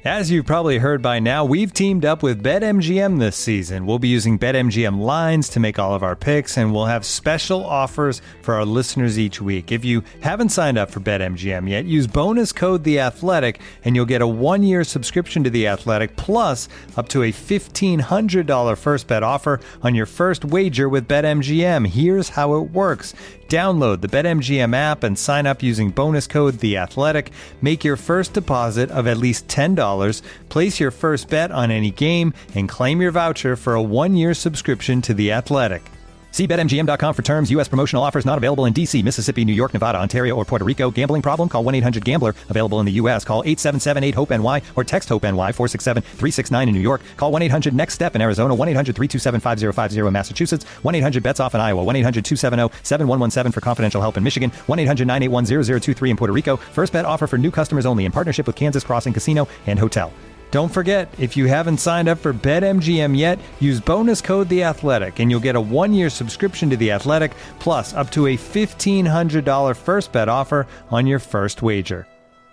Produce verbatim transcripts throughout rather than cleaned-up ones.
As you've probably heard by now, we've teamed up with BetMGM this season. We'll be using BetMGM lines to make all of our picks, and we'll have special offers for our listeners each week. If you haven't signed up for BetMGM yet, use bonus code The Athletic, and you'll get a one-year subscription to The Athletic, plus up to a fifteen hundred dollars first bet offer on your first wager with BetMGM. Here's how it works. Download the BetMGM app and sign up using bonus code The Athletic. Make your first deposit of at least ten dollars. Place your first bet on any game and claim your voucher for a one-year subscription to The Athletic. See Bet M G M dot com for terms. U S promotional offers not available in D C, Mississippi, New York, Nevada, Ontario, or Puerto Rico. Gambling problem? Call one eight hundred gambler. Available in the U S. Call eight seven seven eight hope N Y or text HOPE-NY four six seven three six nine in New York. Call one eight hundred next step in Arizona. one eight hundred three two seven five zero five zero in Massachusetts. one eight hundred bets off in Iowa. one eight hundred two seven zero seven one one seven for confidential help in Michigan. one eight hundred nine eight one zero zero two three in Puerto Rico. First bet offer for new customers only in partnership with Kansas Crossing Casino and Hotel. Don't forget, if you haven't signed up for BetMGM yet, use bonus code The Athletic, and you'll get a one-year subscription to The Athletic, plus up to a fifteen hundred dollars first bet offer on your first wager.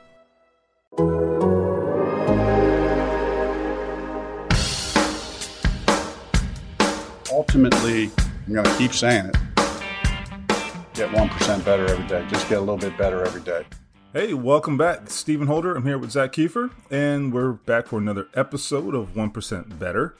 Ultimately, I'm going to keep saying it, get one percent better every day. Just get a little bit better every day. Hey, welcome back. Stephen Holder. I'm here with Zach Kiefer, and we're back for another episode of one percent Better.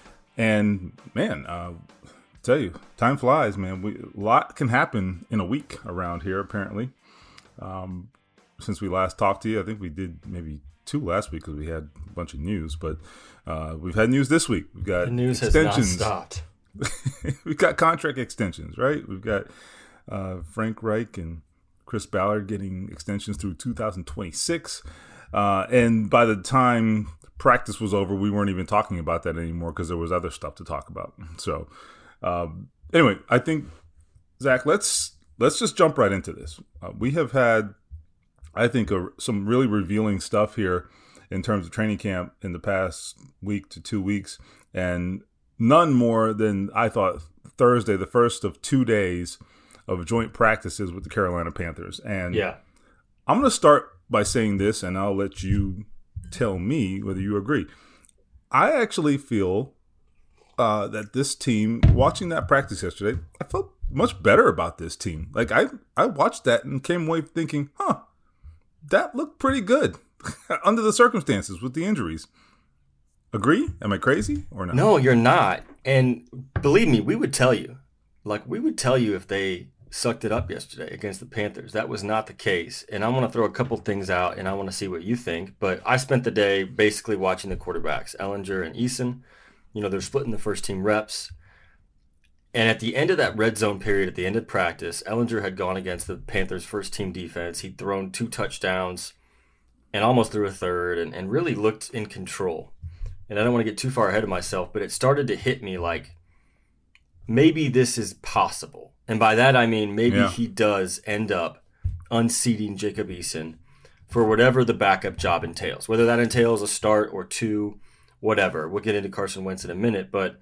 And, man, uh, tell you, time flies, man. We, a lot can happen in a week around here, apparently. Um, since we last talked to you, I think we did maybe two last week because we had a bunch of news, but uh, we've had news this week. We've got the news extensions. has not stopped. We've got contract extensions, right? We've got uh, Frank Reich and Chris Ballard getting extensions through two thousand twenty-six. Uh, and by the time practice was over, we weren't even talking about that anymore because there was other stuff to talk about. So um, anyway, I think, Zach, let's let's just jump right into this. Uh, we have had, I think, a, some really revealing stuff here in terms of training camp in the past week to two weeks. And none more than, I thought, Thursday, the first of two days of joint practices with the Carolina Panthers. And yeah. I'm going to start by saying this, and I'll let you tell me whether you agree. I actually feel uh, that this team, watching that practice yesterday, I felt much better about this team. Like, I, I watched that and came away thinking, huh, that looked pretty good under the circumstances with the injuries. Agree? Am I crazy or not? No, you're not. And believe me, we would tell you. Like, we would tell you if they sucked it up yesterday against the Panthers. That was not the case. And I want to throw a couple things out, and I want to see what you think. But I spent the day basically watching the quarterbacks, Ehlinger and Eason. You know, they're splitting the first team reps. And at the end of that red zone period, at the end of practice, Ehlinger had gone against the Panthers' first team defense. He'd thrown two touchdowns and almost threw a third and, and really looked in control. And I don't want to get too far ahead of myself, but it started to hit me like, maybe this is possible. And by that, I mean maybe yeah. he does end up unseating Jacob Eason for whatever the backup job entails, whether that entails a start or two, whatever. We'll get into Carson Wentz in a minute, but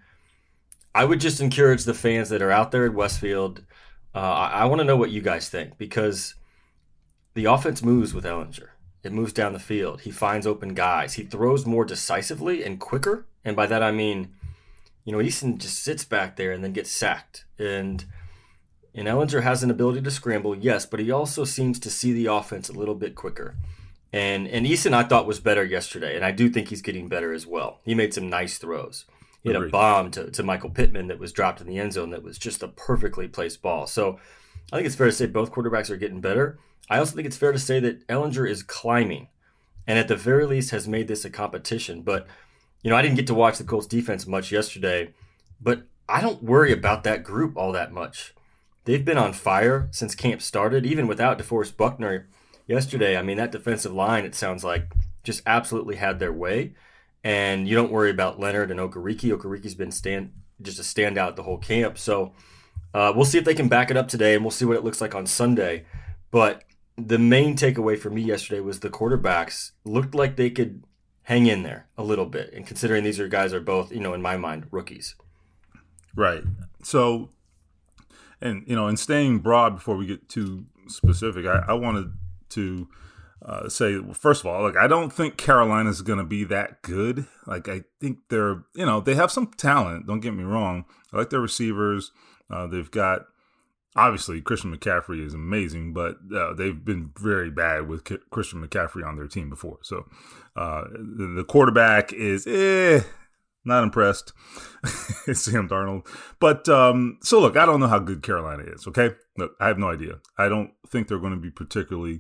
I would just encourage the fans that are out there at Westfield. Uh, I, I want to know what you guys think, because the offense moves with Ehlinger. It moves down the field. He finds open guys. He throws more decisively and quicker. And by that, I mean, you know, Eason just sits back there and then gets sacked. And and Ehlinger has an ability to scramble, yes, but he also seems to see the offense a little bit quicker. And and Eason, I thought, was better yesterday, and I do think he's getting better as well. He made some nice throws. He had Agreed. a bomb to, to Michael Pittman that was dropped in the end zone that was just a perfectly placed ball. So I think it's fair to say both quarterbacks are getting better. I also think it's fair to say that Ehlinger is climbing, and at the very least has made this a competition. But, you know, I didn't get to watch the Colts defense much yesterday, but I don't worry about that group all that much. They've been on fire since camp started, even without DeForest Buckner yesterday. I mean, that defensive line, it sounds like, just absolutely had their way. And you don't worry about Leonard and Okereke. Okereke's been stand just a standout the whole camp. So uh, we'll see if they can back it up today, and we'll see what it looks like on Sunday. But the main takeaway for me yesterday was the quarterbacks looked like they could hang in there a little bit. And considering these are guys are both, you know, in my mind, rookies. Right. So, and, you know, and staying broad before we get too specific, I, I wanted to uh, say, well, first of all, like I don't think Carolina's going to be that good. Like I think they're, you know, they have some talent. Don't get me wrong. I like their receivers. Uh, they've got, obviously, Christian McCaffrey is amazing, but uh, they've been very bad with K- Christian McCaffrey on their team before. So uh, the, the quarterback is, eh, not impressed. It's Sam Darnold. But um, so look, I don't know how good Carolina is. Okay, look, I have no idea. I don't think they're going to be particularly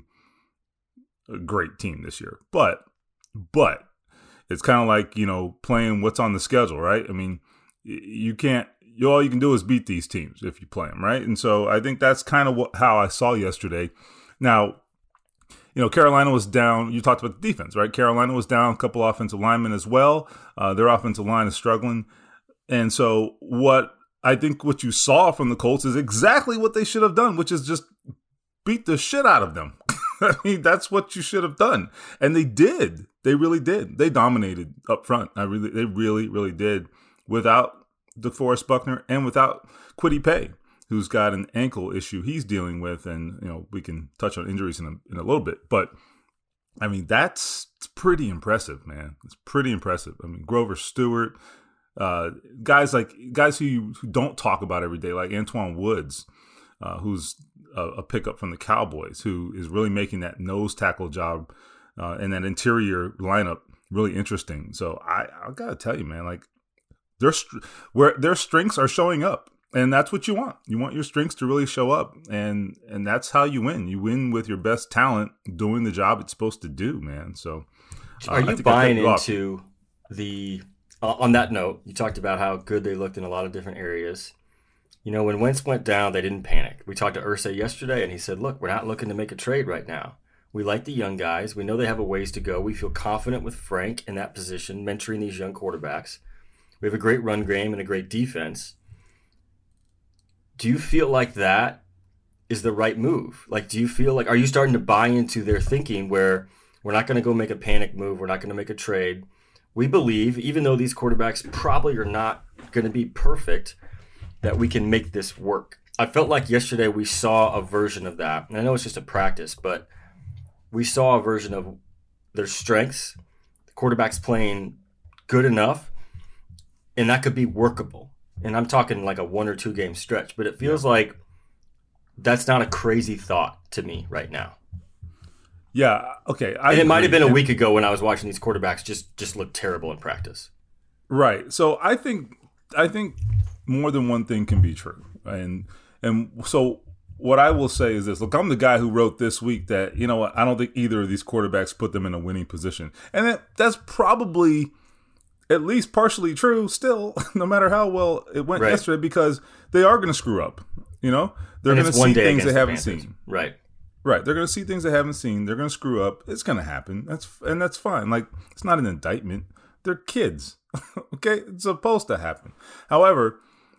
a great team this year. But but it's kind of like, you know, playing what's on the schedule, right? I mean, you can't. You, all you can do is beat these teams if you play them, right? And so I think that's kind of what, how I saw yesterday. Now, you know, Carolina was down. You talked about the defense, right? Carolina was down a couple offensive linemen as well. Uh, their offensive line is struggling. And so what I think what you saw from the Colts is exactly what they should have done, which is just beat the shit out of them. I mean, that's what you should have done. And they did. They really did. They dominated up front. I really, they really, really did without DeForest Buckner and without Kwity Paye, who's got an ankle issue he's dealing with. And, you know, we can touch on injuries in a, in a little bit. But, I mean, that's pretty impressive, man. It's pretty impressive. I mean, Grover Stewart, uh, guys like guys who you who don't talk about every day, like Antoine Woods, uh, who's a, a pickup from the Cowboys, who is really making that nose tackle job uh, and that interior lineup really interesting. So I, I got to tell you, man, like, Their, where their strengths are showing up, and that's what you want. You want your strengths to really show up, and and that's how you win. You win with your best talent doing the job it's supposed to do, man. So, uh, are you buying you into off. the? Uh, on that note, you talked about how good they looked in a lot of different areas. You know, when Wentz went down, they didn't panic. We talked to Irsay yesterday, and he said, "Look, we're not looking to make a trade right now. We like the young guys. We know they have a ways to go. We feel confident with Frank in that position, mentoring these young quarterbacks. We have a great run game and a great defense." Do you feel like that is the right move? Like, do you feel like, are you starting to buy into their thinking where we're not going to go make a panic move, we're not going to make a trade? We believe, even though these quarterbacks probably are not going to be perfect, that we can make this work. I felt like yesterday we saw a version of that. And I know it's just a practice, but we saw a version of their strengths, the quarterbacks playing good enough, and that could be workable. And I'm talking like a one or two game stretch, but it feels yeah. like that's not a crazy thought to me right now. Yeah, okay. I and it might have been a and, week ago when I was watching these quarterbacks just, just look terrible in practice. Right. So I think I think more than one thing can be true. And and so what I will say is this. Look, I'm the guy who wrote this week that, you know what, I don't think either of these quarterbacks put them in a winning position. And that, that's probably at least partially true still, no matter how well it went right. yesterday, because they are going to screw up. You know, they're going to see things they haven't seen. Right. Right. They're going to see things they haven't seen. They're going to screw up. It's going to happen. That's and that's fine. Like, it's not an indictment. They're kids. Okay. It's supposed to happen. However,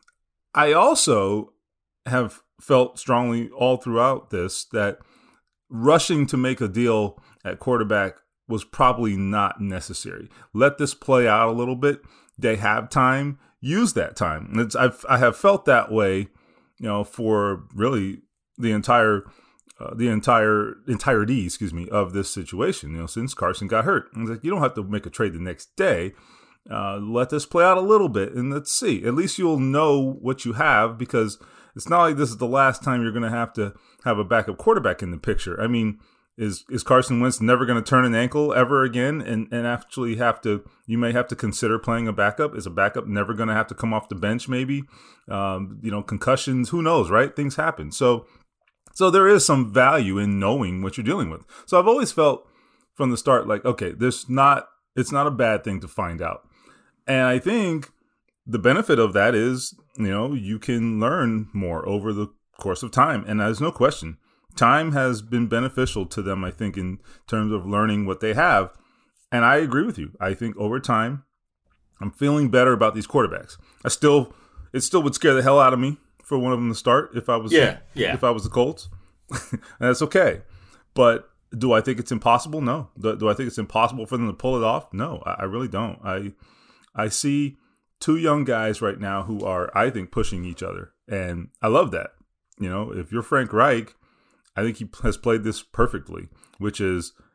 I also have felt strongly all throughout this that rushing to make a deal at quarterback was probably not necessary. Let this play out a little bit. They have time. Use that time. And it's, I've, I have felt that way, you know, for really the entire, uh, the entire entirety, excuse me, of this situation. You know, since Carson got hurt, and it's like, you don't have to make a trade the next day. Uh, let this play out a little bit, and let's see. At least you'll know what you have, because it's not like this is the last time you're going to have to have a backup quarterback in the picture. I mean, Is is Carson Wentz never going to turn an ankle ever again and, and actually have to, you may have to consider playing a backup? Is a backup never going to have to come off the bench maybe? Um, you know, concussions, who knows, right? Things happen. So, so there is some value in knowing what you're dealing with. So I've always felt from the start like, okay, there's not, it's not a bad thing to find out. And I think the benefit of that is, you know, you can learn more over the course of time. And there's no question. Time has been beneficial to them, I think, in terms of learning what they have. And I agree with you. I think over time, I'm feeling better about these quarterbacks. I still, it still would scare the hell out of me for one of them to start if I was, yeah, yeah. if I was the Colts. And that's okay. But do I think it's impossible? No. Do, do I think it's impossible for them to pull it off? No, I, I really don't. I, I see two young guys right now who are, I think, pushing each other. And I love that. You know, if you're Frank Reich, I think he has played this perfectly, which is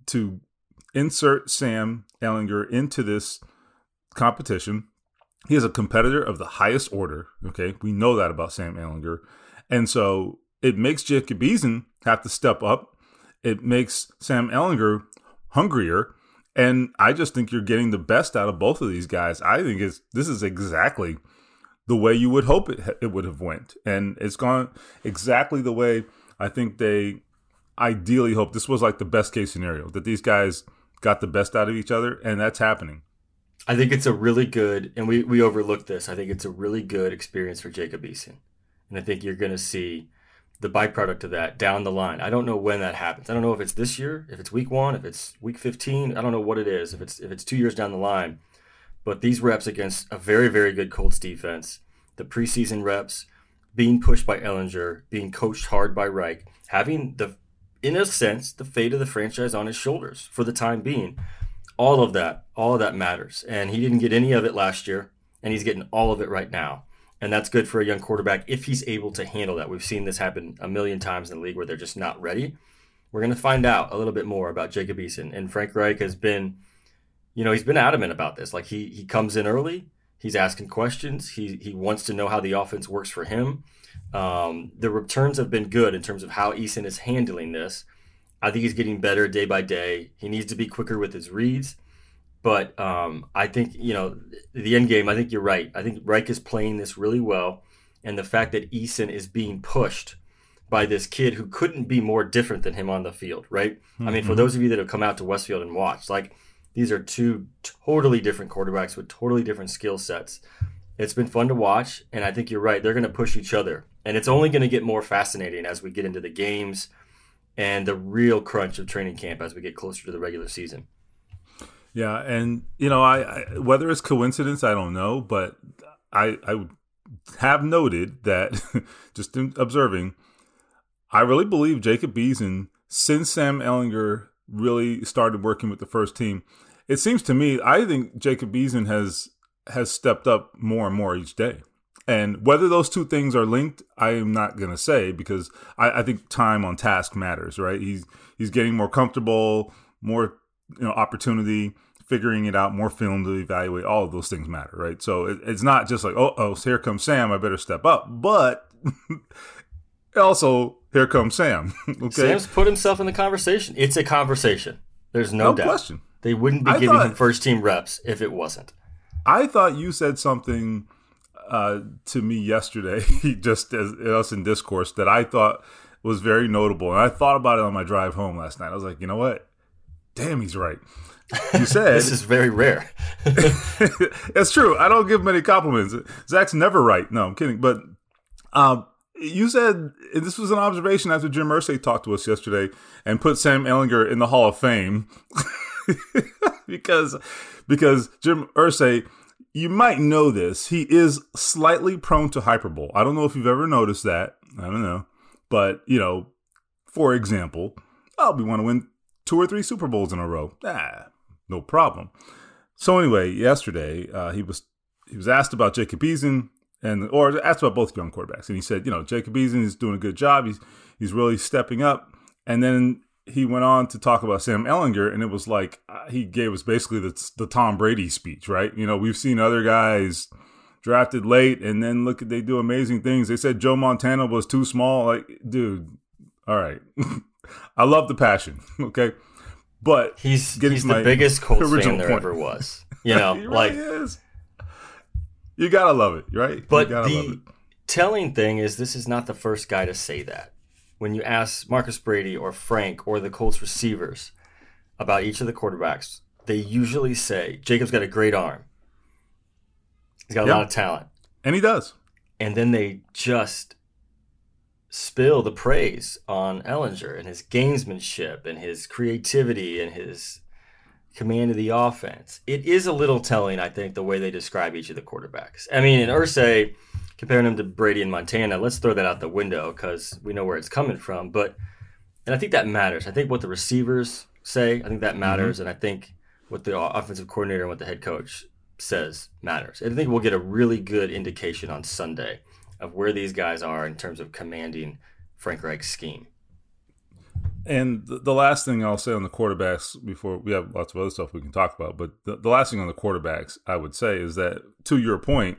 to insert Sam Ehlinger into this competition. He is a competitor of the highest order. Okay, we know that about Sam Ehlinger. And so it makes Jacob Eason have to step up. It makes Sam Ehlinger hungrier. And I just think you're getting the best out of both of these guys. I think it's this is exactly the way you would hope it it would have went. And it's gone exactly the way I think they ideally hope. This was like the best case scenario, that these guys got the best out of each other, and that's happening. I think it's a really good, and we, we overlooked this, I think it's a really good experience for Jacob Eason. And I think you're going to see the byproduct of that down the line. I don't know when that happens. I don't know if it's this year, if it's week one, if it's week fifteen. I don't know what it is, if it's if it's two years down the line. But these reps against a very, very good Colts defense, the preseason reps, being pushed by Ehlinger, being coached hard by Reich, having, the, in a sense, the fate of the franchise on his shoulders for the time being. All of that, all of that matters. And he didn't get any of it last year, and he's getting all of it right now. And that's good for a young quarterback if he's able to handle that. We've seen this happen a million times in the league where they're just not ready. We're going to find out a little bit more about Jacob Eason. And Frank Reich has been, you know, he's been adamant about this. Like he he comes in early. He's asking questions. He he wants to know how the offense works for him. Um, the returns have been good in terms of how Eason is handling this. I think he's getting better day by day. He needs to be quicker with his reads. But um, I think, you know, the end game, I think you're right. I think Reich is playing this really well. And the fact that Eason is being pushed by this kid who couldn't be more different than him on the field, right? Mm-hmm. I mean, for those of you that have come out to Westfield and watched, like, these are two totally different quarterbacks with totally different skill sets. It's been fun to watch, and I think you're right. They're going to push each other. And it's only going to get more fascinating as we get into the games and the real crunch of training camp as we get closer to the regular season. Yeah, and, you know, I, I whether it's coincidence, I don't know, but I, I have noted that, just in observing, I really believe Jacob Eason, since Sam Ehlinger really started working with the first team, it seems to me, I think Jacob Eason has has stepped up more and more each day. And whether those two things are linked, I am not going to say, because I, I think time on task matters, right? He's he's getting more comfortable, more you know opportunity, figuring it out, more film to evaluate. All of those things matter, right? So it, it's not just like, oh, oh, so here comes Sam, I better step up. But also, here comes Sam. Okay, Sam's put himself in the conversation. It's a conversation. There's no, no doubt. question. They wouldn't be I giving thought, him first team reps if it wasn't. I thought you said something uh, to me yesterday, just as us in discourse, that I thought was very notable. And I thought about it on my drive home last night. I was like, you know what? Damn, he's right. You said this is very rare. It's true. I don't give many compliments. Zach's never right. No, I'm kidding. But um, you said, and this was an observation after Jim Irsay talked to us yesterday and put Sam Ehlinger in the Hall of Fame because because Jim Irsay, you might know this, he is slightly prone to hyperbole. I don't know if you've ever noticed that. I don't know. But, you know, for example, oh, we want to win two or three Super Bowls in a row. Ah, no problem. So anyway, yesterday uh, he was he was asked about Jacob Eason, and or asked about both young quarterbacks, and he said, you know, Jacob Eason is doing a good job. He's he's really stepping up. And then he went on to talk about Sam Ehlinger, and it was like uh, he gave us basically the the Tom Brady speech, right? You know, we've seen other guys drafted late, and then look at they do amazing things. They said Joe Montana was too small. Like, dude, all right. I love the passion, okay? But he's he's the biggest Colts fan there point. ever was. You know, he like really is. You gotta love it, right? But you gotta the love it. telling thing is, this is not the first guy to say that. When you ask Marcus Brady or Frank or the Colts receivers about each of the quarterbacks, they usually say Jacob's got a great arm. He's got a yep. lot of talent, and he does. And then they just spill the praise on Ehlinger and his gamesmanship and his creativity and his command of the offense. It is a little telling, I think, the way they describe each of the quarterbacks. I mean, in Irsay, comparing him to Brady and Montana, let's throw that out the window because we know where it's coming from. But, and I think that matters. I think what the receivers say, I think that matters. Mm-hmm. And I think what the offensive coordinator and what the head coach says matters. And I think we'll get a really good indication on Sunday of where these guys are in terms of commanding Frank Reich's scheme. And the, the last thing I'll say on the quarterbacks before we have lots of other stuff we can talk about, but the, the last thing on the quarterbacks I would say is that, to your point,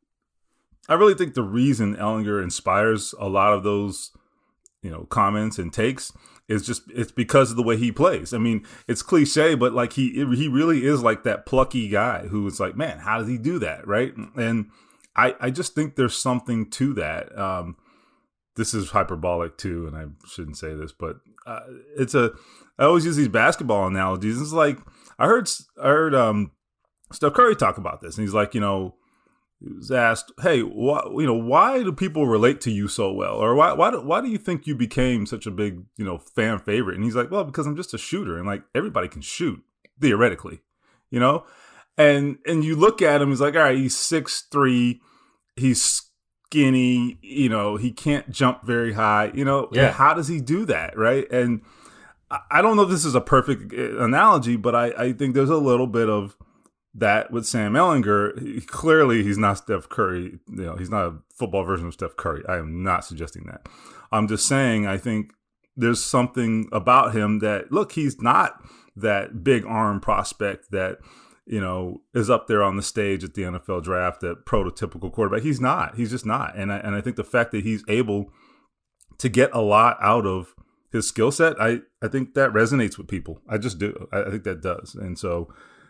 I really think the reason Ehlinger inspires a lot of those, you know, comments and takes is just it's because of the way he plays. I mean, it's cliche, but like he he really is like that plucky guy who is like, man, how does he do that, right? And I I just think there's something to that. Um, this is hyperbolic too, and I shouldn't say this, but uh, it's a I always use these basketball analogies. It's like I heard I heard um, Steph Curry talk about this, and he's like, you know. He was asked, "Hey, why, you know, why do people relate to you so well, or why, why, do, why do you think you became such a big, you know, fan favorite?" And he's like, "Well, because I'm just a shooter, and like everybody can shoot theoretically, you know." And and you look at him, he's like, "All right, he's six three, he's skinny, you know, he can't jump very high, you know. Yeah. How does he do that, right?" And I, I don't know if this is a perfect analogy, but I, I think there's a little bit of that with Sam Ehlinger. He, clearly, he's not Steph Curry. You know, he's not a football version of Steph Curry. I am not suggesting that. I'm just saying I think there's something about him that, look, he's not that big arm prospect that, you know, is up there on the stage at the N F L draft, that prototypical quarterback. He's not. He's just not. And I, and I think the fact that he's able to get a lot out of his skill set, I, I think that resonates with people. I just do. I, I think that does. And so...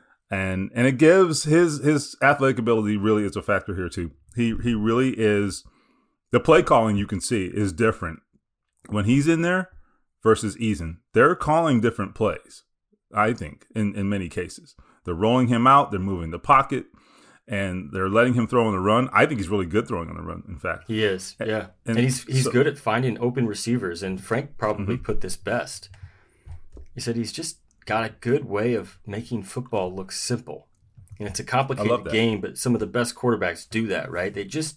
And and it gives his his athletic ability really is a factor here too. He he really is, the play calling you can see is different when he's in there versus Eason. They're calling different plays, I think, in, in many cases. They're rolling him out, they're moving the pocket, and they're letting him throw on the run. I think he's really good throwing on the run, in fact. He is, yeah. And, and he's he's so, good at finding open receivers, and Frank probably mm-hmm. put this best. He said he's just got a good way of making football look simple. And it's a complicated game, but some of the best quarterbacks do that, right? They just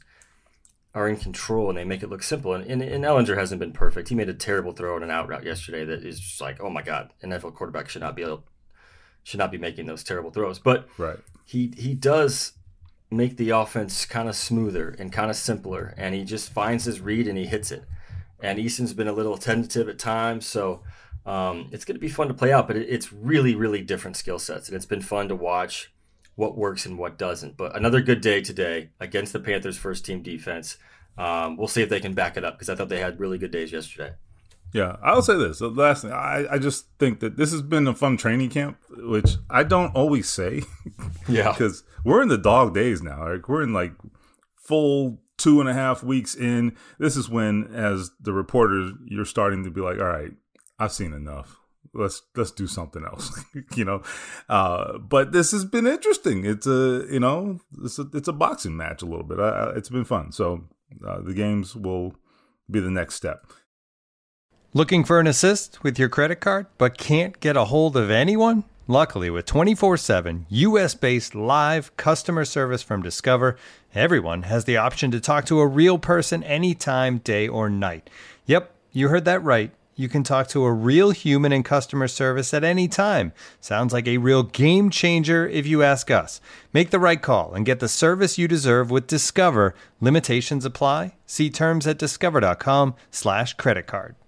are in control and they make it look simple. And, and, and Ehlinger hasn't been perfect. He made a terrible throw on an out route yesterday that is just like, oh my God, an N F L quarterback should not be able, should not be making those terrible throws. But right. he he does make the offense kind of smoother and kind of simpler, and he just finds his read and he hits it. And Eason's been a little tentative at times, so Um, it's going to be fun to play out, but it, it's really, really different skill sets, and it's been fun to watch what works and what doesn't. But another good day today against the Panthers' first-team defense. Um, we'll see if they can back it up, because I thought they had really good days yesterday. Yeah, I'll say this. The last thing, I, I just think that this has been a fun training camp, which I don't always say. Yeah. Because we're in the dog days now. Like, we're in like full two and a half weeks in. This is when, as the reporters, you're starting to be like, all right, I've seen enough. Let's let's do something else, you know. Uh, but this has been interesting. It's a you know it's a, it's a boxing match a little bit. I, I, it's been fun. So uh, the games will be the next step. Looking for an assist with your credit card, but can't get a hold of anyone? Luckily, with twenty-four seven U S-based live customer service from Discover, everyone has the option to talk to a real person anytime, day or night. Yep, you heard that right. You can talk to a real human in customer service at any time. Sounds like a real game changer if you ask us. Make the right call and get the service you deserve with Discover. Limitations apply. See terms at discover.com slash credit card.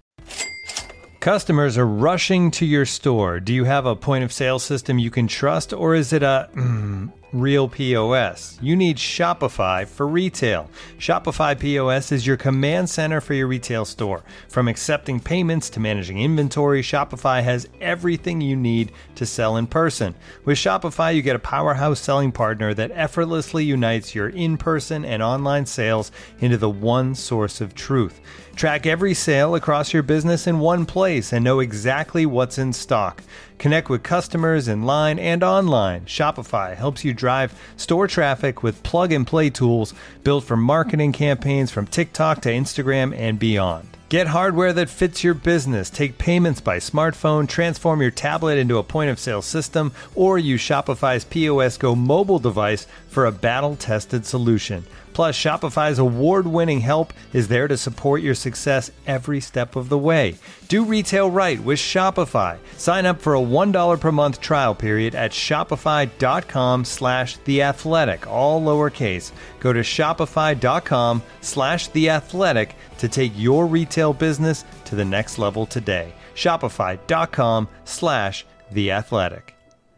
Customers are rushing to your store. Do you have a point of sale system you can trust, or is it a mm, real P O S? You need Shopify for retail. Shopify P O S is your command center for your retail store. From accepting payments to managing inventory, Shopify has everything you need to sell in person. With Shopify, you get a powerhouse selling partner that effortlessly unites your in-person and online sales into the one source of truth. Track every sale across your business in one place and know exactly what's in stock. Connect with customers in line and online. Shopify helps you drive store traffic with plug-and-play tools built for marketing campaigns from TikTok to Instagram and beyond. Get hardware that fits your business. Take payments by smartphone, transform your tablet into a point-of-sale system, or use Shopify's P O S Go mobile device for a battle-tested solution. Plus, Shopify's award-winning help is there to support your success every step of the way. Do retail right with Shopify. Sign up for a one dollar per month trial period at shopify.com slash The Athletic, all lowercase. Go to shopify.com slash The Athletic to take your retail business to the next level today. Shopify.com slash The Athletic.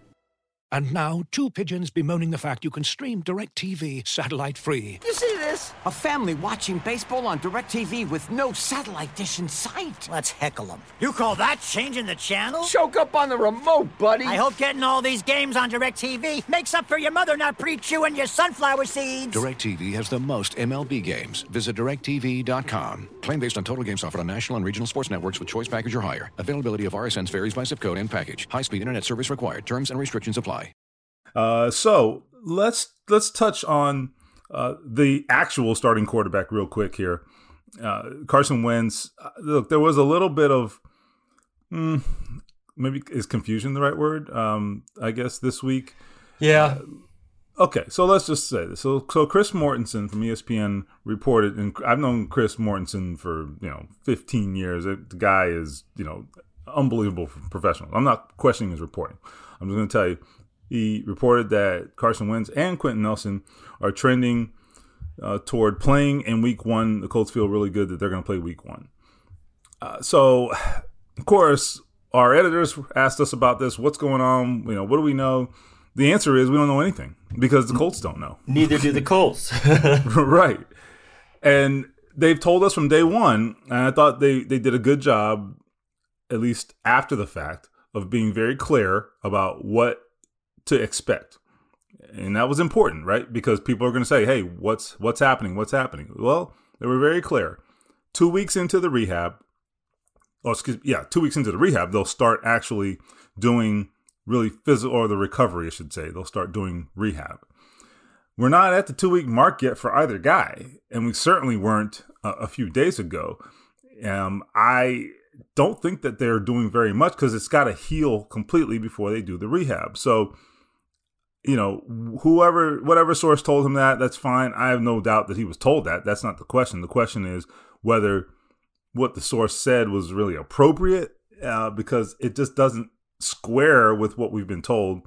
And now, two pigeons bemoaning the fact you can stream DirecTV satellite-free. You see this? A family watching baseball on DirecTV with no satellite dish in sight. Let's heckle them. You call that changing the channel? Choke up on the remote, buddy. I hope getting all these games on DirecTV makes up for your mother not pre-chewing your sunflower seeds. DirecTV has the most M L B games. Visit direct T V dot com. Claim based on total games offered on national and regional sports networks with choice package or higher. Availability of R S Ns varies by zip code and package. High-speed internet service required. Terms and restrictions apply. Uh, so let's let's touch on uh, the actual starting quarterback real quick here. Uh, Carson Wentz. Uh, look, there was a little bit of mm, maybe is confusion the right word? Um, I guess this week. Yeah. Uh, okay, so let's just say this. So, so Chris Mortensen from E S P N reported, and I've known Chris Mortensen for you know fifteen years. The guy is you know unbelievable professional. I'm not questioning his reporting. I'm just going to tell you. He reported that Carson Wentz and Quentin Nelson are trending uh, toward playing in week one. The Colts feel really good that they're going to play week one. Uh, so, of course, our editors asked us about this. What's going on? You know, what do we know? The answer is we don't know anything because the Colts don't know. Neither do the Colts. Right. And they've told us from day one, and I thought they, they did a good job, at least after the fact, of being very clear about what to expect. And that was important, right? Because people are going to say, hey, what's what's happening? What's happening? Well, they were very clear. Two weeks into the rehab, oh, excuse me, yeah, two weeks into the rehab, they'll start actually doing really physical, or the recovery, I should say. They'll start doing rehab. We're not at the two-week mark yet for either guy, and we certainly weren't uh, a few days ago. Um, I don't think that they're doing very much because it's got to heal completely before they do the rehab. So, you know, whoever, whatever source told him that, that's fine. I have no doubt that he was told that. That's not the question. The question is whether what the source said was really appropriate, uh, because it just doesn't square with what we've been told.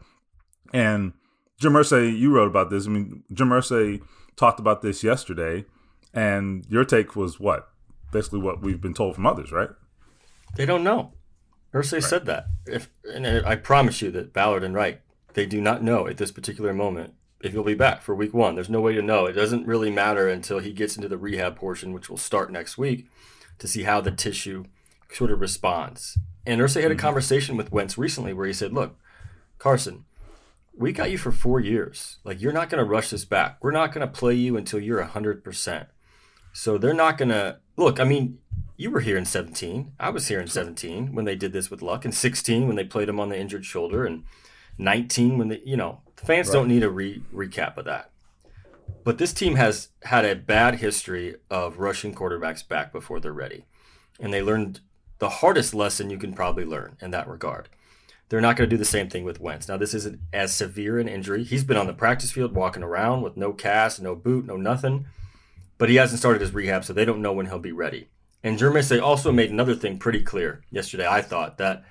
And Jim Irsay, you wrote about this. I mean, Jim Irsay talked about this yesterday, and your take was what? Basically what we've been told from others, right? They don't know. Irsay right. said that. If, and I promise you that Ballard and Wright, they do not know at this particular moment if he'll be back for week one. There's no way to know. It doesn't really matter until he gets into the rehab portion, which will start next week, to see how the tissue sort of responds. And Irsay had a mm-hmm. conversation with Wentz recently where he said, look, Carson, we got you for four years. Like, you're not going to rush this back. We're not going to play you until you're one hundred percent. So they're not going to – look, I mean, you were here in seventeen. I was here in seventeen when they did this with Luck, and sixteen when they played him on the injured shoulder, and nineteen when they – you know, the fans right. don't need a re- recap of that. But this team has had a bad history of rushing quarterbacks back before they're ready. And they learned the hardest lesson you can probably learn in that regard. They're not going to do the same thing with Wentz. Now, this isn't as severe an injury. He's been on the practice field walking around with no cast, no boot, no nothing. But he hasn't started his rehab, so they don't know when he'll be ready. And Jim Irsay also made another thing pretty clear yesterday, I thought, that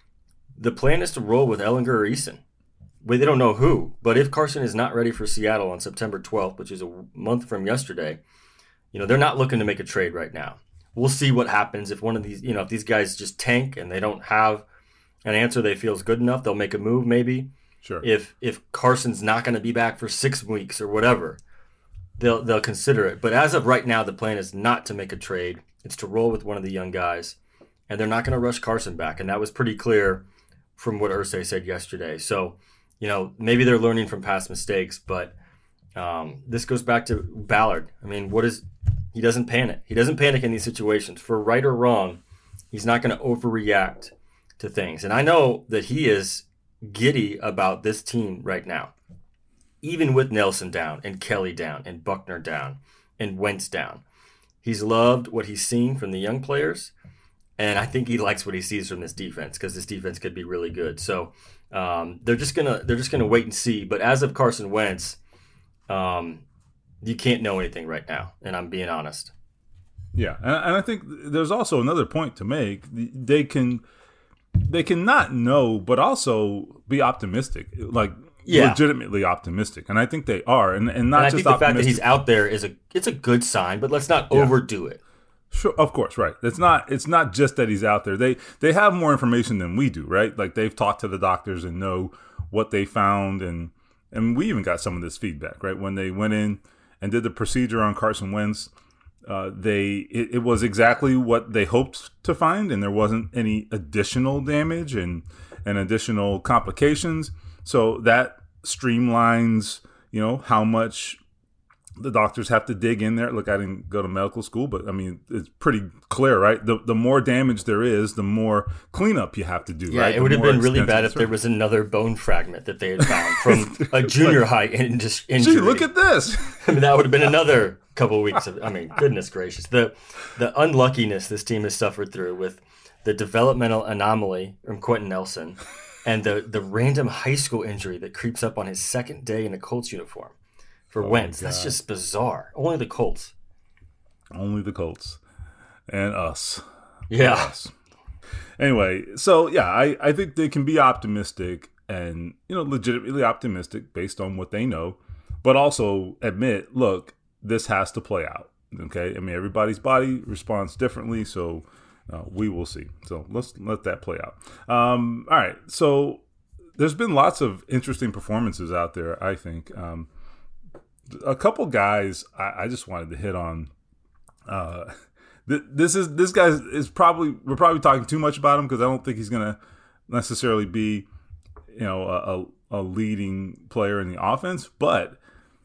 the plan is to roll with Ehlinger or Eason. Well, they don't know who, but if Carson is not ready for Seattle on September twelfth, which is a month from yesterday, you know, they're not looking to make a trade right now. We'll see what happens if one of these, you know, if these guys just tank and they don't have an answer they feel is good enough, they'll make a move maybe. Sure. If if Carson's not going to be back for six weeks or whatever, they'll they'll consider it. But as of right now, the plan is not to make a trade. It's to roll with one of the young guys, and they're not going to rush Carson back. And that was pretty clear from what Irsay said yesterday. So, you know, maybe they're learning from past mistakes, but um, this goes back to Ballard. I mean, what is he doesn't panic. He doesn't panic in these situations. For right or wrong, he's not going to overreact to things. And I know that he is giddy about this team right now, even with Nelson down and Kelly down and Buckner down and Wentz down. He's loved what he's seen from the young players, and I think he likes what he sees from this defense because this defense could be really good. So um, they're just gonna they're just gonna wait and see. But as of Carson Wentz, um, you can't know anything right now, and I'm being honest. Yeah, and, and I think there's also another point to make. They can they can not know, but also be optimistic, like yeah. legitimately optimistic, and I think they are, and and not and I just think the optimistic. fact that he's out there is a it's a good sign, but let's not Yeah. overdo it. Sure, of course, right. It's not it's not just that he's out there. They they have more information than we do, right? Like they've talked to the doctors and know what they found, and and we even got some of this feedback, right? When they went in and did the procedure on Carson Wentz, uh, they it, it was exactly what they hoped to find, and there wasn't any additional damage and and additional complications. So that streamlines, you know, how much the doctors have to dig in there. Look, I didn't go to medical school, but I mean, it's pretty clear, right? The the more damage there is, the more cleanup you have to do, Yeah, right? it would The have more been really bad extensive if there was another bone fragment that they had found from a junior high in- just injury. Gee, look at this. I mean, that would have been another couple of weeks of, I mean, goodness gracious. The the unluckiness this team has suffered through with the developmental anomaly from Quentin Nelson and the, the random high school injury that creeps up on his second day in a Colts uniform for Oh, Wentz. That's just bizarre. Only the Colts. Only the Colts and us. Yeah. Us. Anyway, so yeah, I, I think they can be optimistic and, you know, legitimately optimistic based on what they know, but also admit, look, this has to play out. Okay. I mean, everybody's body responds differently. So uh, we will see. So let's let that play out. Um, all right. So there's been lots of interesting performances out there, I think. Um, a couple guys I, I just wanted to hit on. Uh, th- this is this guy is probably we're probably talking too much about him because I don't think he's going to necessarily be, you know, a, a, a leading player in the offense. But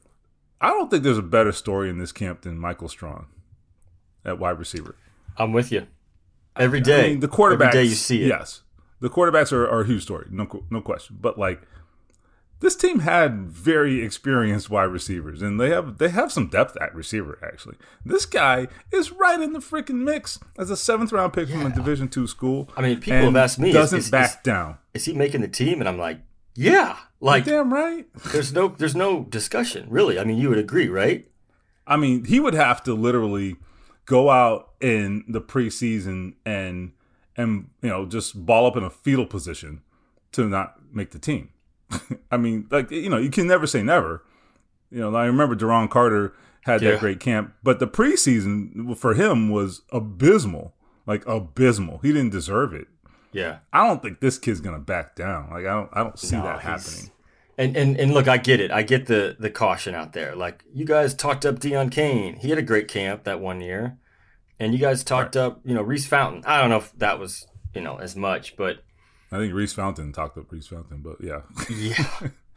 I don't think there's a better story in this camp than Michael Strong at wide receiver. I'm with you. Every day. I mean, the quarterbacks, every day you see it. Yes, the quarterbacks are, are a huge story, no no question. But like, this team had very experienced wide receivers, and they have they have some depth at receiver. Actually, this guy is right in the freaking mix as a seventh round pick yeah. from a Division two school. I mean, people and have asked me, doesn't is, is, back is, down. Is he making the team? And I'm like, yeah, like You're damn right. there's no there's no discussion, really. I mean, you would agree, right? I mean, he would have to literally go out in the preseason and and you know just ball up in a fetal position to not make the team. I mean, like, you know, you can never say never. You know, I remember Deron Carter had yeah. that great camp, but the preseason for him was abysmal, like abysmal. He didn't deserve it. Yeah, I don't think this kid's gonna back down. Like, I don't, I don't see no, that happening. And and and look, I get it. I get the the caution out there. Like, you guys talked up Deion Kane. He had a great camp that one year, and you guys talked right. up, you know, Reese Fountain. I don't know if that was, you know, as much, but. I think Reese Fountain talked up Reese Fountain, but yeah. Yeah.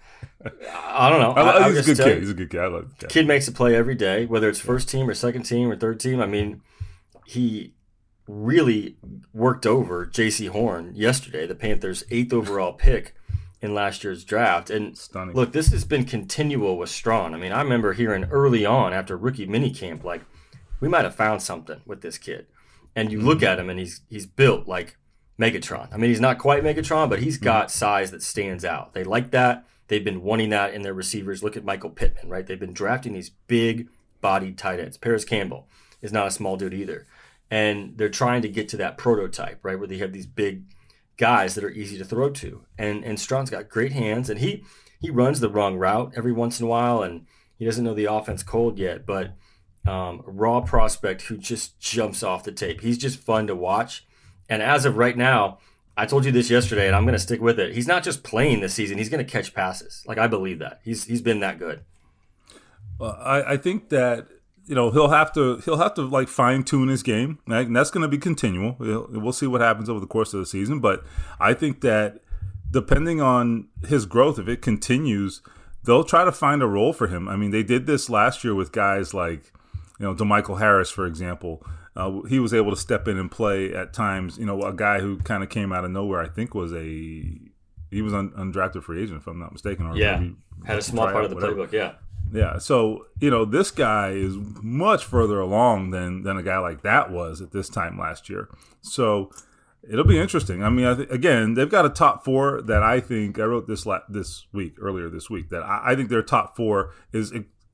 I don't know. I, I, he's a good kid. He's a good kid. I love the kid. Kid makes a play every day, whether it's first team or second team or third team. I mean, he really worked over J C Horn yesterday, the Panthers' eighth overall pick in last year's draft. And Stunning. Look, this has been continual with Strong. I mean, I remember hearing early on after rookie minicamp, like, we might have found something with this kid. And you mm-hmm. look at him, and he's he's built like Megatron. I mean, he's not quite Megatron, but he's got mm-hmm. size that stands out. They like that. They've been wanting that in their receivers. Look at Michael Pittman, right? They've been drafting these big-bodied tight ends. Paris Campbell is not a small dude either. And they're trying to get to that prototype, right, where they have these big guys that are easy to throw to. And and Strong's got great hands, and he he runs the wrong route every once in a while, and he doesn't know the offense cold yet, but um, a raw prospect who just jumps off the tape. He's just fun to watch. And as of right now, I told you this yesterday, and I'm going to stick with it. He's not just playing this season; he's going to catch passes. Like, I believe that he's he's been that good. Well, I, I think that you know he'll have to he'll have to like fine tune his game, right? And that's going to be continual. We'll, we'll see what happens over the course of the season, but I think that depending on his growth, if it continues, they'll try to find a role for him. I mean, they did this last year with guys like you know DeMichael Harris, for example. Uh, he was able to step in and play at times. You know, a guy who kind of came out of nowhere. I think was a he was an undrafted free agent, if I'm not mistaken. Or yeah, had a small part of the whatever. playbook. Yeah, yeah. So you know, this guy is much further along than than a guy like that was at this time last year. So it'll be interesting. I mean, I th- again, they've got a top four that I think I wrote this la- this week earlier this week that I, I think their top four is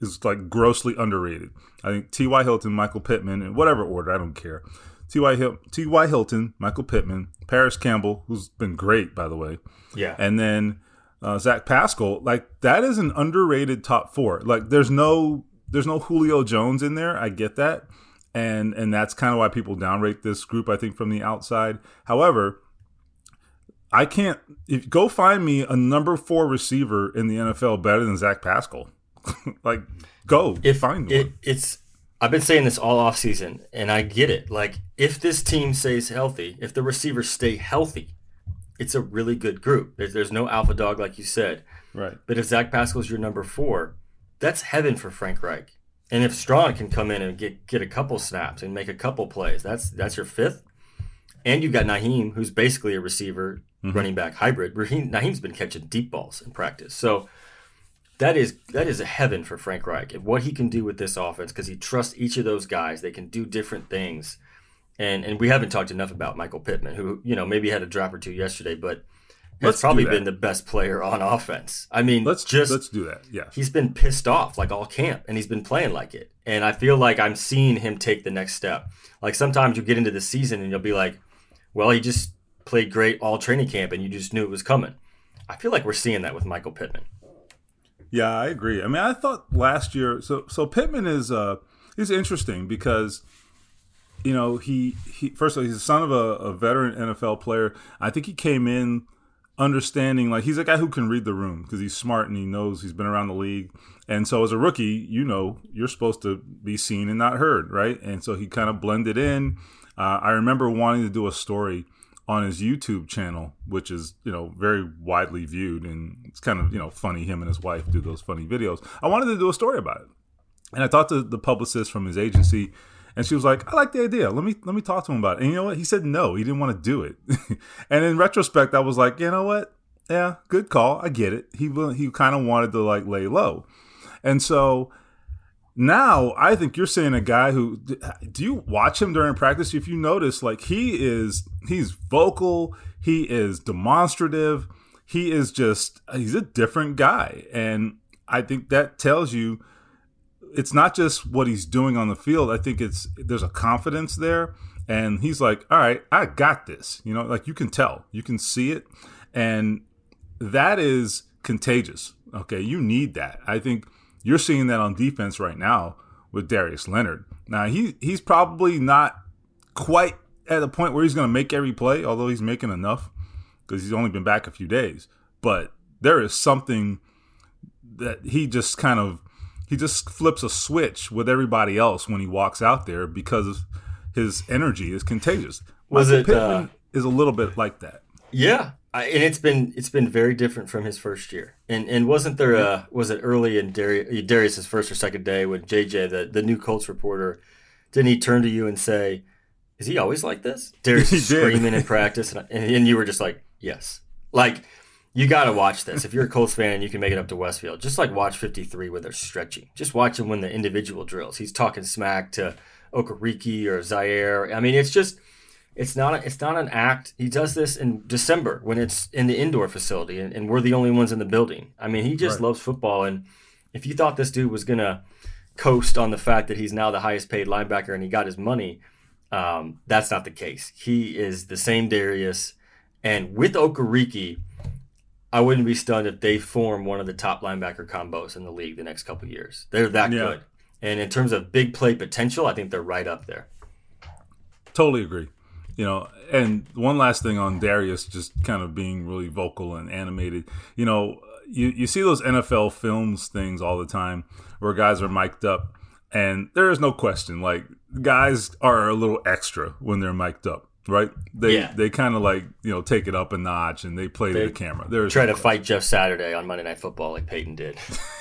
is like grossly underrated. I think T Y. Hilton, Michael Pittman, in whatever order, I don't care. T Y. Hil- T Y. Hilton, Michael Pittman, Paris Campbell, who's been great, by the way. Yeah. And then uh, Zach Pascal. Like, that is an underrated top four. Like, there's no there's no Julio Jones in there. I get that. And and that's kind of why people downrate this group, I think, from the outside. However, I can't if, go find me a number four receiver in the N F L better than Zach Pascal. Like, go if, find it, one. It's I've been saying this all off season, and I get it. Like, if this team stays healthy, if the receivers stay healthy, it's a really good group. There's, there's no alpha dog, like you said. Right. But if Zach Pascal's your number four, that's heaven for Frank Reich. And if Strachan can come in and get get a couple snaps and make a couple plays, that's that's your fifth. And you've got Nyheim, who's basically a receiver, mm-hmm. running back hybrid. Raheem, Naheem's been catching deep balls in practice. So that is that is a heaven for Frank Reich. And what he can do with this offense, because he trusts each of those guys. They can do different things. And and we haven't talked enough about Michael Pittman, who, you know, maybe had a drop or two yesterday, but has Let's probably been the best player on offense. I mean, let's just let's do that. Yeah, he's been pissed off like all camp, and he's been playing like it. And I feel like I'm seeing him take the next step. Like, sometimes you get into the season and you'll be like, well, he just played great all training camp, and you just knew it was coming. I feel like we're seeing that with Michael Pittman. Yeah, I agree. I mean, I thought last year. So so Pittman is uh is interesting because, you know, he he first of all, he's the son of a, a veteran N F L player. I think he came in understanding, like, he's a guy who can read the room because he's smart and he knows he's been around the league. And so as a rookie, you know, you're supposed to be seen and not heard, right? And so he kind of blended in. Uh, I remember wanting to do a story on his YouTube channel, which is, you know, very widely viewed. And it's kind of, you know, funny. Him and his wife do those funny videos. I wanted to do a story about it. And I talked to the publicist from his agency, and she was like, I like the idea. Let me let me talk to him about it. And you know what? He said no. He didn't want to do it. And in retrospect, I was like, you know what? Yeah, good call. I get it. He he kind of wanted to, like, lay low. And so now I think you're seeing a guy who, do you watch him during practice? If you notice, like, he is, he's vocal. He is demonstrative. He is just, he's a different guy. And I think that tells you, it's not just what he's doing on the field. I think it's there's a confidence there, and he's like, all right, I got this. You know, like, you can tell, you can see it, and that is contagious. Okay, you need that. I think you're seeing that on defense right now with Darius Leonard. Now, he he's probably not quite at the point where he's going to make every play, although he's making enough because he's only been back a few days. But there is something that he just kind of, he just flips a switch with everybody else when he walks out there because his energy is contagious. Was Michael it Pittman uh, is a little bit like that. Yeah, I, and it's been it's been very different from his first year. And and wasn't there a, was it early in Darius, Darius's first or second day when J J, the, the new Colts reporter, didn't he turn to you and say, is he always like this? Darius is screaming in practice, and, and you were just like, yes. Like, you got to watch this. If you're a Colts fan, you can make it up to Westfield. Just like watch fifty-three when they're stretching. Just watch him win the individual drills. He's talking smack to Okereke or Zaire. I mean, it's just, it's not a, it's not an act. He does this in December when it's in the indoor facility and, and we're the only ones in the building. I mean, he just right. loves football. And if you thought this dude was going to coast on the fact that he's now the highest paid linebacker and he got his money, um, that's not the case. He is the same Darius. And with Okereke, I wouldn't be stunned if they form one of the top linebacker combos in the league the next couple of years. They're that yeah. good. And in terms of big play potential, I think they're right up there. Totally agree. You know, and one last thing on Darius just kind of being really vocal and animated. You know, you, you see those N F L films things all the time where guys are mic'd up, and there is no question, like, guys are a little extra when they're mic'd up. Right? They yeah. they kind of, like, you know, take it up a notch and they play they to the camera. There's try no to fight Jeff Saturday on Monday Night Football like Peyton did.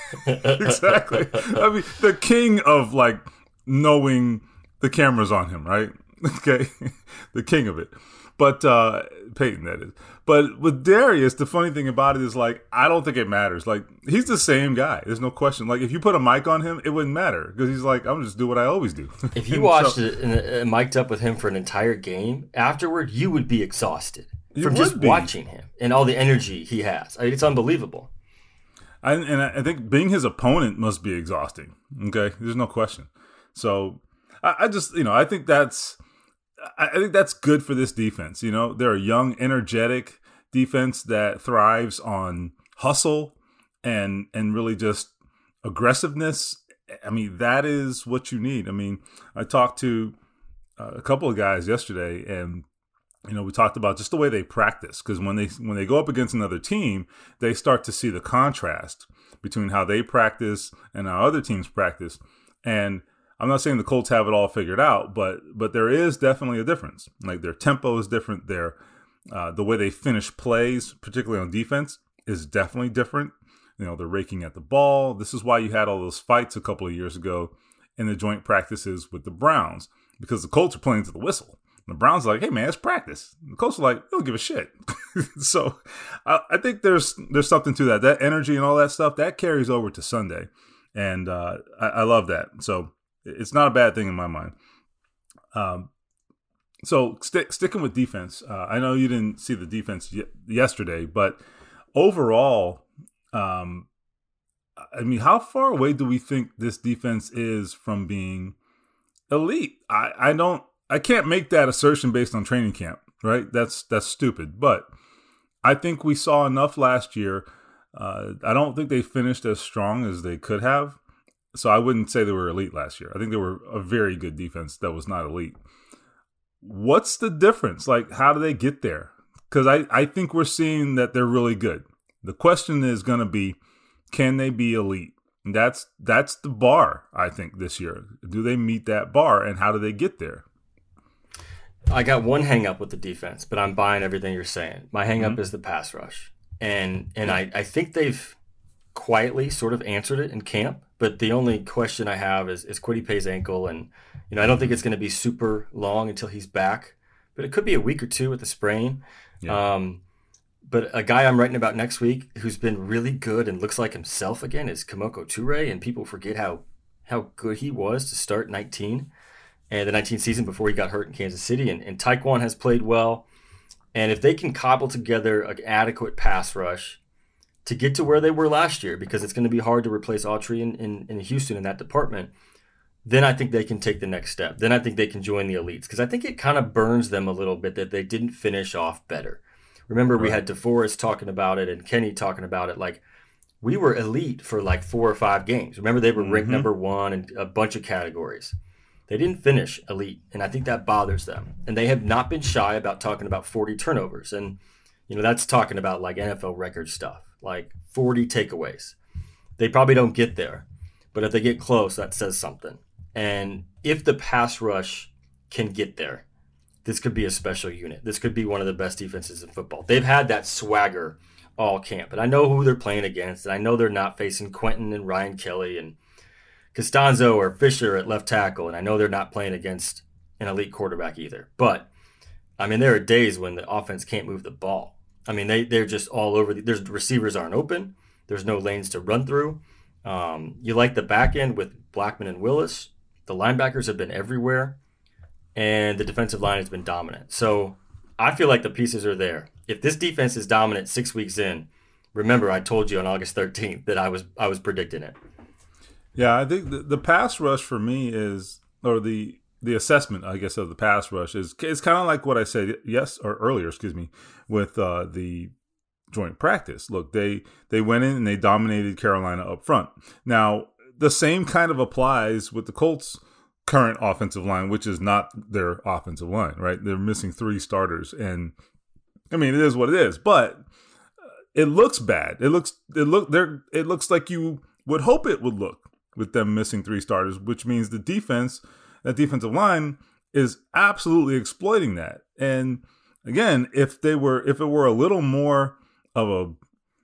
Exactly. I mean, the king of, like, knowing the camera's on him, right? Okay. The king of it. But uh, Peyton, that is. But with Darius, the funny thing about it is, like, I don't think it matters. Like, he's the same guy. There's no question. Like, if you put a mic on him, it wouldn't matter because he's like, I'm just do what I always do. If you watched so, it and mic'd up with him for an entire game, afterward, you would be exhausted from just be. watching him and all the energy he has. I mean, it's unbelievable. I, and I think being his opponent must be exhausting. Okay, there's no question. So I, I just, you know, I think that's, I think that's good for this defense. You know, they're a young, energetic defense that thrives on hustle and and really just aggressiveness. I mean, that is what you need. I mean, I talked to uh, a couple of guys yesterday, and you know, we talked about just the way they practice, because when they when they go up against another team, they start to see the contrast between how they practice and how other teams practice. And I'm not saying the Colts have it all figured out, but but there is definitely a difference. Like their tempo is different. Their uh, the way they finish plays, particularly on defense, is definitely different. You know, they're raking at the ball. This is why you had all those fights a couple of years ago in the joint practices with the Browns, because the Colts are playing to the whistle. And the Browns are like, hey, man, it's practice. And the Colts are like, we don't give a shit. So I, I think there's there's something to that. That energy and all that stuff, that carries over to Sunday. And uh, I, I love that. So it's not a bad thing in my mind. Um, so st- sticking with defense, uh, I know you didn't see the defense y- yesterday, but overall, um, I mean, how far away do we think this defense is from being elite? I, I don't, I can't make that assertion based on training camp, right? That's that's stupid. But I think we saw enough last year. Uh, I don't think they finished as strong as they could have. So I wouldn't say they were elite last year. I think they were a very good defense that was not elite. What's the difference? Like, how do they get there? Because I, I think we're seeing that they're really good. The question is going to be, can they be elite? And that's that's the bar, I think, this year. Do they meet that bar, and how do they get there? I got one hang up with the defense, but I'm buying everything you're saying. My hang up mm-hmm. is the pass rush. And and I, I think they've quietly sort of answered it in camp. But the only question I have is, is Kwity Paye's ankle. And, you know, I don't think it's going to be super long until he's back. But it could be a week or two with the sprain. Yeah. Um, but a guy I'm writing about next week who's been really good and looks like himself again is Kemoko Turay. And people forget how, how good he was to start nineteen. And the nineteen season before he got hurt in Kansas City. And, and Tyquan has played well. And if they can cobble together an adequate pass rush to get to where they were last year, because it's going to be hard to replace Autry in, in, in Houston in that department, then I think they can take the next step. Then I think they can join the elites, because I think it kind of burns them a little bit that they didn't finish off better. Remember, right. We had DeForest talking about it and Kenny talking about it. Like, we were elite for like four or five games. Remember, they were ranked mm-hmm. number one in a bunch of categories. They didn't finish elite, and I think that bothers them. And they have not been shy about talking about forty turnovers. And, you know, that's talking about like N F L record stuff, like forty takeaways. They probably don't get there, but if they get close, that says something. And if the pass rush can get there, this could be a special unit. This could be one of the best defenses in football. They've had that swagger all camp, and I know who they're playing against, and I know they're not facing Quentin and Ryan Kelly and Costanzo or Fisher at left tackle, and I know they're not playing against an elite quarterback either. But, I mean, there are days when the offense can't move the ball. I mean, they, they're just all over. The, there's receivers aren't open. There's no lanes to run through. Um, you like the back end with Blackman and Willis. The linebackers have been everywhere, and the defensive line has been dominant. So I feel like the pieces are there. If this defense is dominant six weeks in, remember I told you on August thirteenth that I was I was predicting it. Yeah, I think the, the pass rush for me is, or the the assessment, I guess, of the pass rush is it's kind of like what I said yes or earlier, excuse me, with uh, the joint practice. Look, they they went in and they dominated Carolina up front. Now, the same kind of applies with the Colts' current offensive line, which is not their offensive line, right? They're missing three starters, and I mean, it is what it is. But it looks bad. It looks it look there. It looks like you would hope it would look with them missing three starters, which means the defense, that defensive line, is absolutely exploiting that. And again, if they were, if it were a little more of a,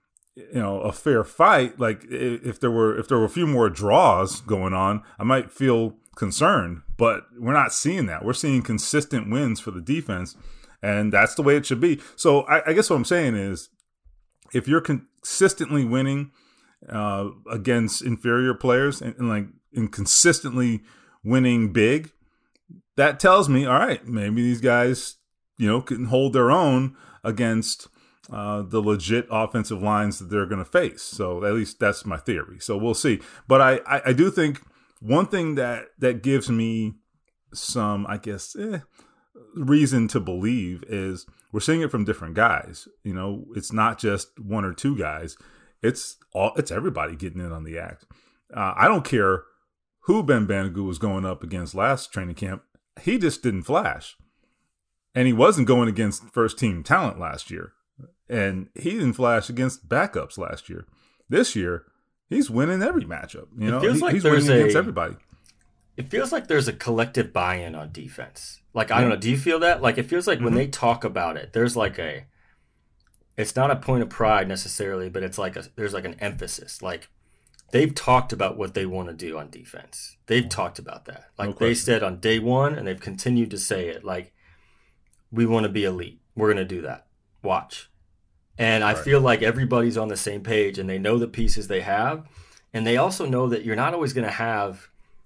you know, a fair fight, like if there were, if there were a few more draws going on, I might feel concerned. But we're not seeing that. We're seeing consistent wins for the defense, and that's the way it should be. So I, I guess what I'm saying is, if you're consistently winning Uh, against inferior players and, and like and consistently winning big, that tells me, all right, maybe these guys, you know, can hold their own against uh, the legit offensive lines that they're going to face. So at least that's my theory. So we'll see. But I, I, I do think one thing that, that gives me some, I guess, eh, reason to believe is we're seeing it from different guys. You know, it's not just one or two guys. It's all, it's everybody getting in on the act. Uh, I don't care who Ben Banogu was going up against last training camp. He just didn't flash. And he wasn't going against first team talent last year. And he didn't flash against backups last year. This year, he's winning every matchup. You know, he, like he's winning a, against everybody. It feels like there's a collective buy-in on defense. Like, I don't know, do you feel that? Like, it feels like mm-hmm. when they talk about it, there's like a, it's not a point of pride necessarily, but it's like a, there's like an emphasis. Like, they've talked about what they want to do on defense. They've talked about that. Like, no they said on day one, and they've continued to say it, like, we want to be elite. We're going to do that. Watch. And I right. feel like everybody's on the same page, and they know the pieces they have. And they also know that you're not always going to have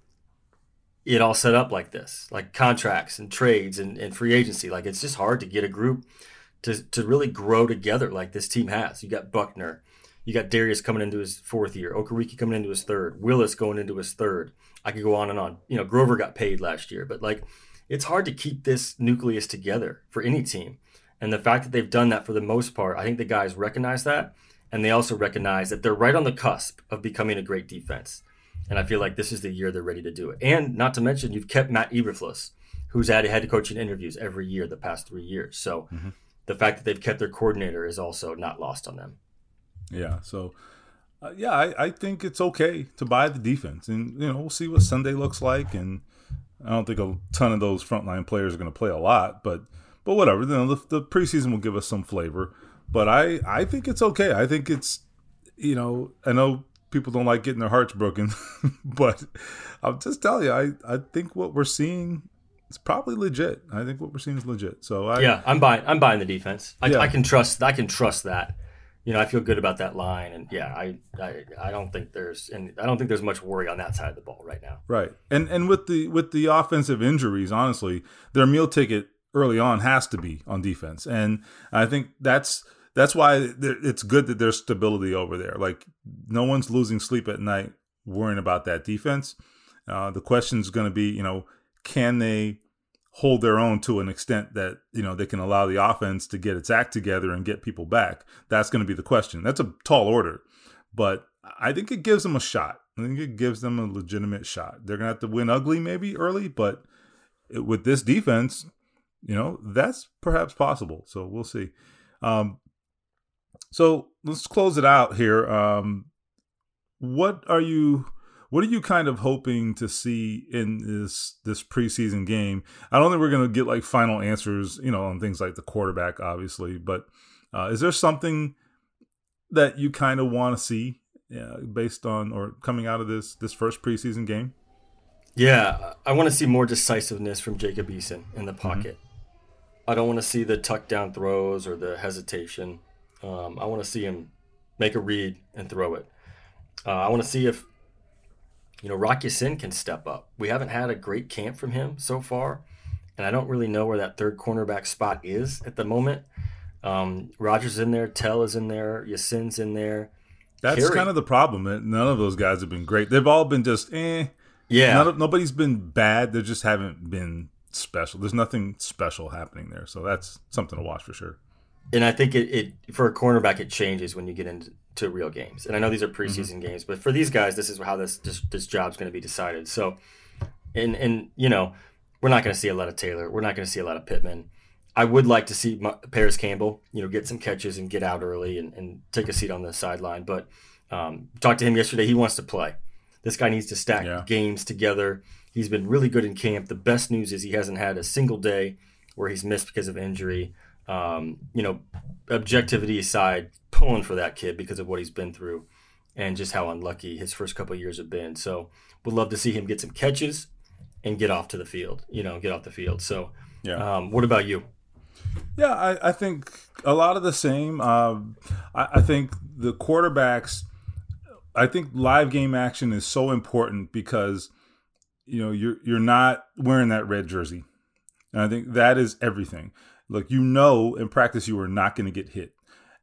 it all set up like this, like contracts and trades and, and free agency. Like, it's just hard to get a group to, to really grow together like this team has. You got Buckner. You got Darius coming into his fourth year. Okereke coming into his third. Willis going into his third. I could go on and on. You know, Grover got paid last year. But, like, it's hard to keep this nucleus together for any team. And the fact that they've done that for the most part, I think the guys recognize that. And they also recognize that they're right on the cusp of becoming a great defense. And I feel like this is the year they're ready to do it. And not to mention, you've kept Matt Eberflus, who's had head coaching interviews every year the past three years. So mm-hmm. the fact that they've kept their coordinator is also not lost on them. Yeah. So, uh, yeah, I, I think it's okay to buy the defense. And, you know, we'll see what Sunday looks like. And I don't think a ton of those frontline players are going to play a lot. But but whatever. You know, the, the preseason will give us some flavor. But I, I think it's okay. I think it's, you know, I know people don't like getting their hearts broken, but I'll just tell you, I, I think what we're seeing is probably legit. I think what we're seeing is legit. So I, yeah, I'm buying. I'm buying the defense. I, yeah. I can trust. I can trust that. You know, I feel good about that line, and yeah, I, I, I don't think there's, and I don't think there's much worry on that side of the ball right now. Right, and and with the with the offensive injuries, honestly, their meal ticket early on has to be on defense, and I think that's. That's why it's good that there's stability over there. Like, no one's losing sleep at night worrying about that defense. Uh, the question is going to be, you know, can they hold their own to an extent that, you know, they can allow the offense to get its act together and get people back? That's going to be the question. That's a tall order, but I think it gives them a shot. I think it gives them a legitimate shot. They're going to have to win ugly maybe early, but it, with this defense, you know, that's perhaps possible. So we'll see. Um, So let's close it out here. Um, what are you, what are you kind of hoping to see in this this preseason game? I don't think we're going to get like final answers, you know, on things like the quarterback, obviously. But uh, is there something that you kind of want to see uh, based on or coming out of this this first preseason game? Yeah, I want to see more decisiveness from Jacob Eason in the pocket. Mm-hmm. I don't want to see the tuck down throws or the hesitation. Um, I want to see him make a read and throw it. Uh, I want to see if, you know, Rock Ya-Sin can step up. We haven't had a great camp from him so far, and I don't really know where that third cornerback spot is at the moment. Um, Rogers is in there, Tell is in there, Ya-Sin's in there. That's Carey. kind of the problem. None of those guys have been great. They've all been just eh. Yeah. None of, nobody's been bad. They just haven't been special. There's nothing special happening there. So that's something to watch for sure. And I think it, it for a cornerback, it changes when you get into real games. And I know these are preseason mm-hmm. games, but for these guys, this is how this this, this job's going to be decided. So, and, and you know, we're not going to see a lot of Taylor. We're not going to see a lot of Pittman. I would like to see Paris Campbell, you know, get some catches and get out early and, and take a seat on the sideline. But um, talked to him yesterday. He wants to play. This guy needs to stack yeah. games together. He's been really good in camp. The best news is he hasn't had a single day where he's missed because of injury. Um, you know, objectivity aside, pulling for that kid because of what he's been through and just how unlucky his first couple of years have been. So would love to see him get some catches and get off to the field, you know, get off the field. So yeah. um, what about you? Yeah, I, I think a lot of the same. Um, I, I think the quarterbacks, I think live game action is so important because, you know, you're, you're not wearing that red jersey. And I think that is everything. Look, you know, in practice, you are not going to get hit.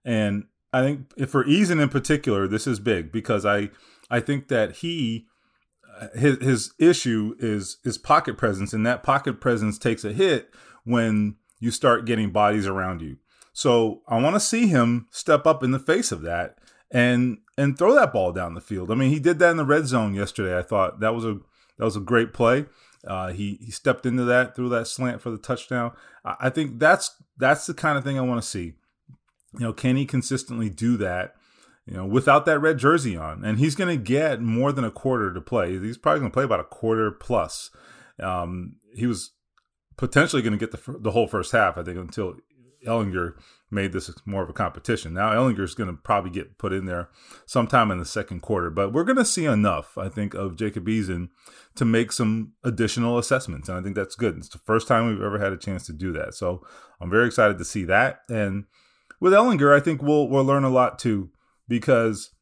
And I think if for Eason in particular, this is big because I I think that he his his issue is his pocket presence, and that pocket presence takes a hit when you start getting bodies around you. So I want to see him step up in the face of that and and throw that ball down the field. I mean, he did that in the red zone yesterday. I thought that was a that was a great play. Uh, he he stepped into that, threw that slant for the touchdown. I, I think that's that's the kind of thing I want to see. You know, can he consistently do that, you know, without that red jersey on? And he's going to get more than a quarter to play. He's probably going to play about a quarter plus. Um, he was potentially going to get the the whole first half, I think, until Ehlinger made this more of a competition. Now Ehlinger's going to probably get put in there sometime in the second quarter. But we're going to see enough, I think, of Jacob Eason to make some additional assessments. And I think that's good. It's the first time we've ever had a chance to do that. So I'm very excited to see that. And with Ehlinger, I think we'll we'll learn a lot too, because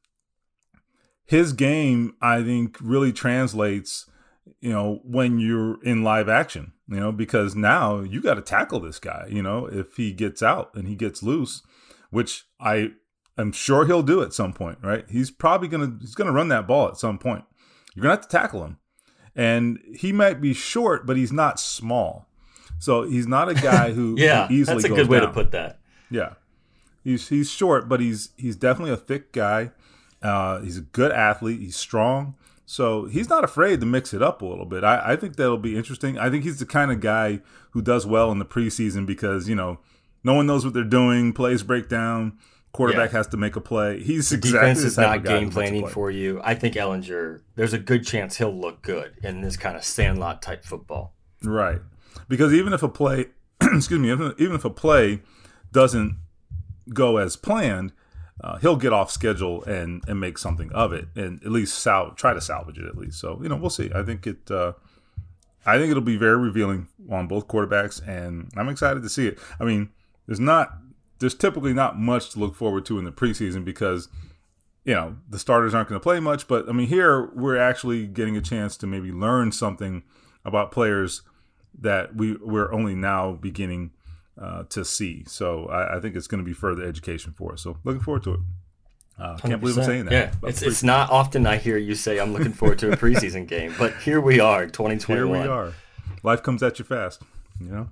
his game, I think, really translates, you know, when you're in live action, you know, because now you got to tackle this guy, you know, if he gets out and he gets loose, which I am sure he'll do at some point, right? He's probably going to, he's going to run that ball at some point. You're going to have to tackle him. And he might be short, but he's not small. So he's not a guy who, yeah, who easily goes down. That's a good way to put that. Yeah. He's he's short, but he's he's definitely a thick guy. Uh, he's a good athlete. He's strong. So he's not afraid to mix it up a little bit. I, I think that'll be interesting. I think he's the kind of guy who does well in the preseason because, you know, no one knows what they're doing. Plays break down. Quarterback yeah. has to make a play. He's the exactly defense is the type not of guy game planning for you. I think Ehlinger, there's a good chance he'll look good in this kind of sandlot type football. Right. Because even if a play, excuse me, even, even if a play doesn't go as planned, uh, he'll get off schedule and and make something of it, and at least sal- try to salvage it at least. So, you know, we'll see. I think it uh, I think it'll be very revealing on both quarterbacks, and I'm excited to see it. I mean, there's not there's typically not much to look forward to in the preseason because, you know, the starters aren't going to play much, but I mean, here we're actually getting a chance to maybe learn something about players that we we're only now beginning Uh, to see. So I, I think it's going to be further education for us. So looking forward to it. Uh, can't believe I'm saying that. Yeah, it's it's not often I hear you say I'm looking forward to a preseason game, but here we are, twenty twenty-one. Here we are. Life comes at you fast, you know.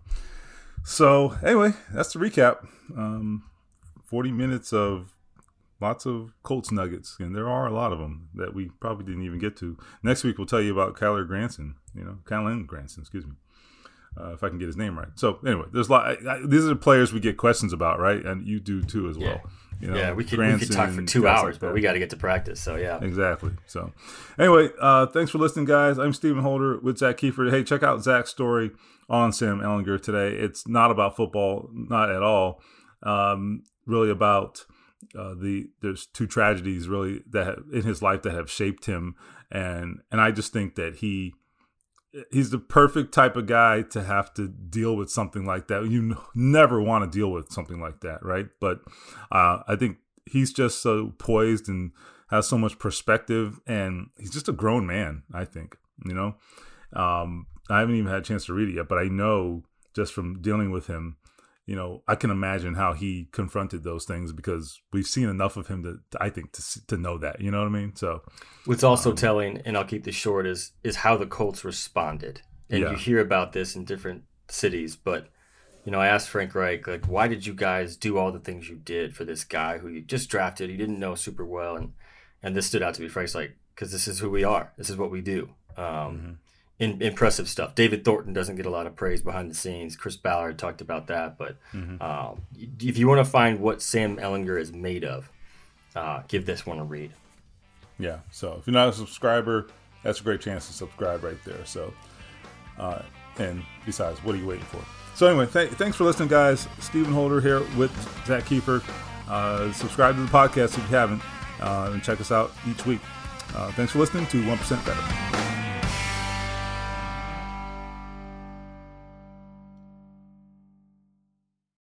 So anyway, that's the recap. Um, forty minutes of lots of Colts nuggets, and there are a lot of them that we probably didn't even get to. Next week we'll tell you about Kyler Granson. You know, Kyler Granson. Excuse me. Uh, if I can get his name right. So anyway, there's a lot. I, I, these are the players we get questions about, right? And you do too as well. Yeah, you know, yeah we, could, we could talk for two hours, like but we got to get to practice. So yeah, exactly. So anyway, uh, thanks for listening, guys. I'm Stephen Holder with Zach Kiefer. Hey, check out Zach's story on Sam Ehlinger today. It's not about football, not at all. Um, really about uh, the there's two tragedies really that have, in his life that have shaped him, and and I just think that he. He's the perfect type of guy to have to deal with something like that. You n- never want to deal with something like that, right? But uh, I think he's just so poised and has so much perspective, and he's just a grown man, I think, you know? Um, I haven't even had a chance to read it yet, but I know just from dealing with him, you know, I can imagine how he confronted those things because we've seen enough of him to, to I think, to to know that. You know what I mean? So, what's also um, telling, and I'll keep this short, is is how the Colts responded. And yeah. you hear about this in different cities, but you know, I asked Frank Reich, like, why did you guys do all the things you did for this guy who you just drafted? He didn't know super well, and and this stood out to me. Frank's like, because this is who we are. This is what we do. Um, mm-hmm. In, impressive stuff. David Thornton doesn't get a lot of praise behind the scenes. Chris Ballard talked about that. But mm-hmm. um, if you want to find what Sam Ehlinger is made of, uh, give this one a read. Yeah. So if you're not a subscriber, that's a great chance to subscribe right there. So, uh, and besides, what are you waiting for? So anyway, th- thanks for listening, guys. Stephen Holder here with Zach Kiefer. Uh, subscribe to the podcast if you haven't, uh, and check us out each week. Uh, thanks for listening to one percent Better.